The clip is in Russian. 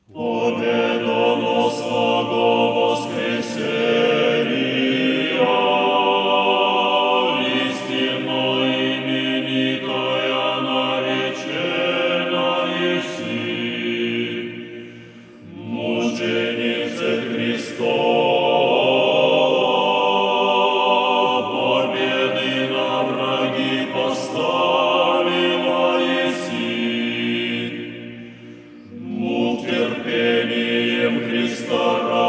Победоносного воскресения, истинно именитая наречена еси, мученице Христова, победы на враги поставила еси. Терпением Христа